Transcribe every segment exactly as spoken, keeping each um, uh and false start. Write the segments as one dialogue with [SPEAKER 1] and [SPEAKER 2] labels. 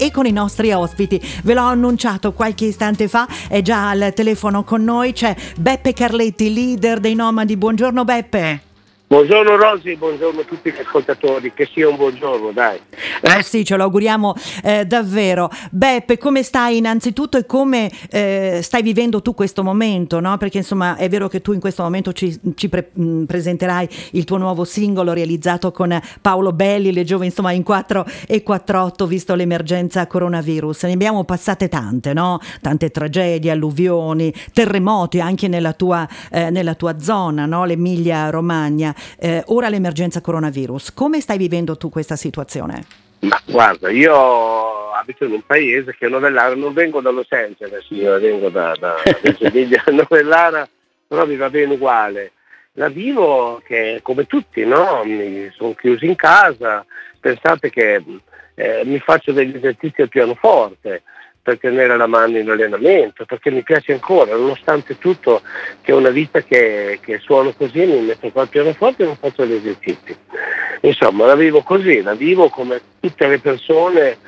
[SPEAKER 1] e con i nostri ospiti. Ve l'ho annunciato qualche istante fa, è già al telefono con noi, c'è Beppe Carletti, leader dei Nomadi. Buongiorno Beppe.
[SPEAKER 2] Buongiorno Rosy, buongiorno a tutti gli ascoltatori, che sia un buongiorno, dai.
[SPEAKER 1] Eh sì, ce lo auguriamo eh, davvero. Beppe, come stai innanzitutto e come eh, stai vivendo tu questo momento, no? Perché insomma è vero che tu in questo momento ci, ci pre- mh, presenterai il tuo nuovo singolo realizzato con Paolo Belli, leggevo insomma in quattro e quarantotto, visto l'emergenza coronavirus. Ne abbiamo passate tante, no? Tante tragedie, alluvioni, terremoti anche nella tua, eh, nella tua zona, no? L'Emilia Romagna. Eh, ora l'emergenza coronavirus, come stai vivendo tu questa situazione?
[SPEAKER 2] Ma guarda, io abito in un paese che è Novellara, non vengo da Los Angeles, io vengo da, da, da Emilia Novellara, però mi va bene uguale. La vivo che come tutti, no? Mi sono chiuso in casa, pensate che eh, mi faccio degli esercizi al pianoforte per tenere la mano in allenamento, perché mi piace ancora, nonostante tutto, che è una vita che, che suono così, mi metto qua al pianoforte e non faccio gli esercizi. Insomma, la vivo così, la vivo come tutte le persone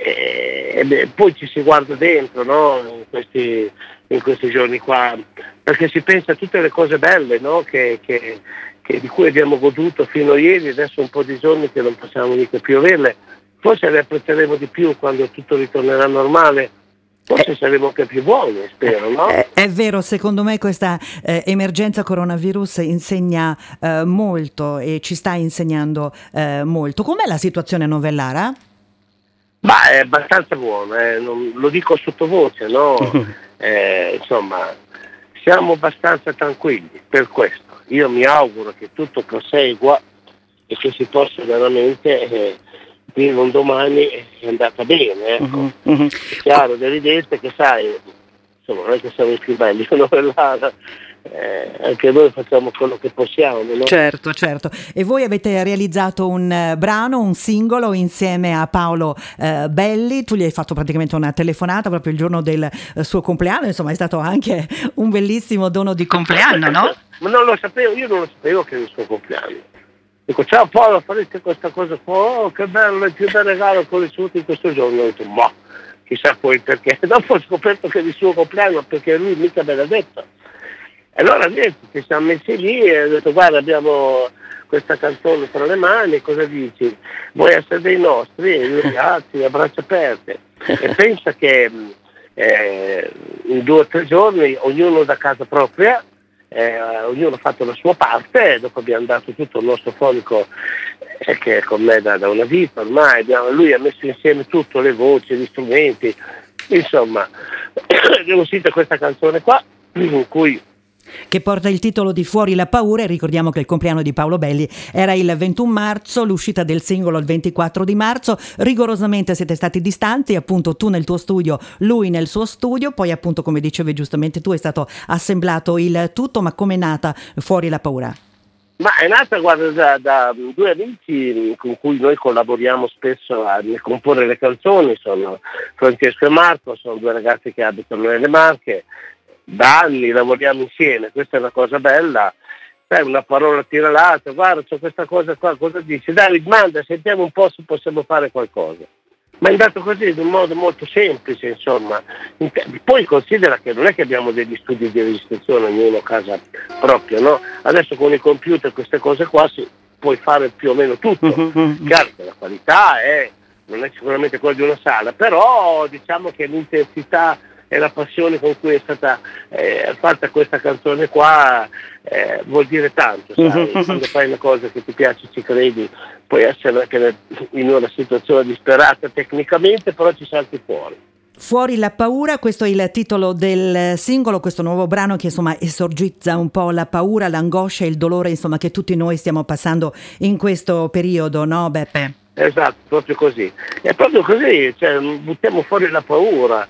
[SPEAKER 2] e, e beh, poi ci si guarda dentro, no? in, questi, in questi giorni qua, perché si pensa a tutte le cose belle, no? che, che, che di cui abbiamo goduto fino a ieri, adesso un po' di giorni che non possiamo mica più averle. Forse le apprezzeremo di più quando tutto ritornerà normale, forse eh, saremo anche più buoni, spero, no?
[SPEAKER 1] È, è vero, secondo me questa eh, emergenza coronavirus insegna eh, molto e ci sta insegnando eh, molto. Com'è la situazione a Novellara?
[SPEAKER 2] Ma è abbastanza buona, eh, non, lo dico sottovoce, no? eh, insomma, siamo abbastanza tranquilli per questo. Io mi auguro che tutto prosegua e che si possa veramente... Eh, un domani è andata bene, ecco. Uh-huh, uh-huh. È chiaro, dell'idea che sai, insomma, non è che siamo i più belli, eh, anche noi facciamo quello che possiamo, no?
[SPEAKER 1] Certo, certo. E voi avete realizzato un uh, brano, un singolo insieme a Paolo uh, Belli, tu gli hai fatto praticamente una telefonata proprio il giorno del uh, suo compleanno, insomma è stato anche un bellissimo dono di compleanno, no?
[SPEAKER 2] Ma non lo sapevo, io non lo sapevo che era il suo compleanno. Dico, ciao Paolo, farete questa cosa qua, oh che bello, il più bel regalo che ho ricevuto in questo giorno. Ho detto, ma chissà poi perché. Dopo ho scoperto che è il suo compleanno, perché lui mica me l'ha detto. E allora niente, ci siamo messi lì e ho detto, guarda, abbiamo questa canzone tra le mani, cosa dici? Vuoi essere dei nostri? E lui, grazie, a braccia aperte. E pensa che eh, in due o tre giorni, ognuno da casa propria, Eh, ognuno ha fatto la sua parte e dopo abbiamo dato tutto il nostro fonico eh, che è con me da, da una vita ormai, abbiamo, lui ha messo insieme tutto, le voci, gli strumenti, insomma abbiamo sentito questa canzone qua in cui
[SPEAKER 1] che porta il titolo di Fuori la paura, e ricordiamo che il compleanno di Paolo Belli era il ventuno marzo, l'uscita del singolo il ventiquattro di marzo, rigorosamente siete stati distanti, appunto tu nel tuo studio, lui nel suo studio, poi appunto come dicevi giustamente tu è stato assemblato il tutto, ma com'è nata Fuori la paura?
[SPEAKER 2] Ma è nata, guarda, da, da due amici con cui noi collaboriamo spesso a comporre le canzoni, sono Francesco e Marco, sono due ragazzi che abitano nelle Marche. Da anni lavoriamo insieme, questa è una cosa bella, sai, una parola tira l'altra, guarda c'è questa cosa qua, cosa dici? Dai, manda, sentiamo un po' se possiamo fare qualcosa. Ma è andato così, in un modo molto semplice, insomma. Poi considera che non è che abbiamo degli studi di registrazione, ognuno a casa propria, no? Adesso con i computer queste cose qua si puoi fare più o meno tutto. Chiaro che la qualità è, non è sicuramente quella di una sala, però diciamo che l'intensità e la passione con cui è stata eh, fatta questa canzone qua eh, vuol dire tanto, sai? Quando fai una cosa che ti piace, ci credi, puoi essere anche in una situazione disperata tecnicamente, però ci salti fuori.
[SPEAKER 1] Fuori la paura, questo è il titolo del singolo, questo nuovo brano che insomma esorgizza un po' la paura, l'angoscia e il dolore insomma che tutti noi stiamo passando in questo periodo, no Beppe?
[SPEAKER 2] Esatto, proprio così. È proprio così, cioè, buttiamo fuori la paura,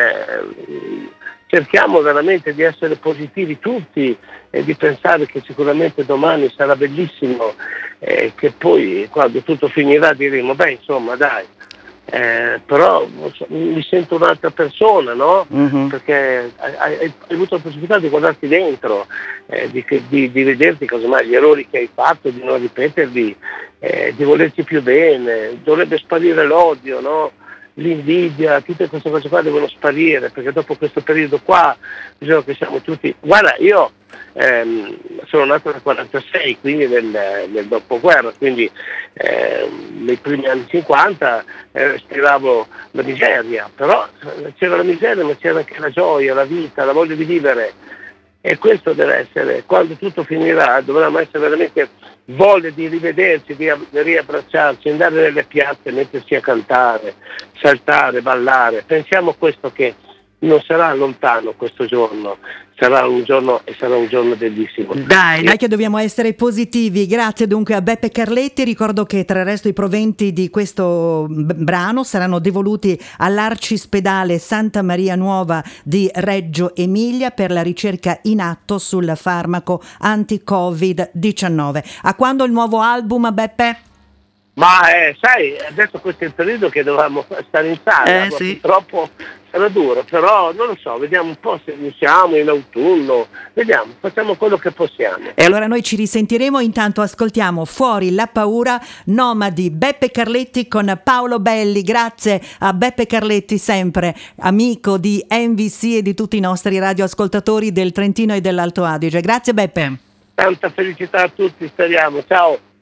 [SPEAKER 2] eh, cerchiamo veramente di essere positivi tutti e di pensare che sicuramente domani sarà bellissimo e eh, che poi quando tutto finirà diremo, beh insomma dai, eh, però so, mi sento un'altra persona, no? Uh-huh. Perché hai, hai, hai avuto la possibilità di guardarti dentro, eh, di, di, di vederti casomai gli errori che hai fatto, di non ripeterli, eh, di volerti più bene, dovrebbe sparire l'odio, no? l'invidia, tutte queste cose qua devono sparire, perché dopo questo periodo qua bisogna che siamo tutti... Guarda, io ehm, sono nato nel quarantasei, quindi nel, nel dopoguerra, quindi ehm, nei primi anni cinquanta eh, respiravo la miseria, però c'era la miseria ma c'era anche la gioia, la vita, la voglia di vivere. E questo deve essere, quando tutto finirà, dovremmo essere veramente voglia di rivederci, di riabbracciarci, andare nelle piazze, metterci a cantare, saltare, ballare. Pensiamo a questo, che non sarà lontano questo giorno, sarà un giorno e sarà un giorno bellissimo.
[SPEAKER 1] Dai, dai che dobbiamo essere positivi. Grazie dunque a Beppe Carletti. Ricordo che tra il resto i proventi di questo brano saranno devoluti all'Arcispedale Santa Maria Nuova di Reggio Emilia per la ricerca in atto sul farmaco anti-covid diciannove. A quando il nuovo album, Beppe?
[SPEAKER 2] Ma eh, sai, adesso questo è il periodo che dovevamo stare in sala,
[SPEAKER 1] eh, sì.
[SPEAKER 2] purtroppo sarà duro, però non lo so, vediamo un po' se riusciamo in autunno, vediamo, facciamo quello che possiamo.
[SPEAKER 1] E allora noi ci risentiremo, intanto ascoltiamo Fuori la paura, Nomadi, Beppe Carletti con Paolo Belli. Grazie a Beppe Carletti, sempre amico di M V C e di tutti i nostri radioascoltatori del Trentino e dell'Alto Adige. Grazie Beppe.
[SPEAKER 2] Tanta felicità a tutti, speriamo, ciao.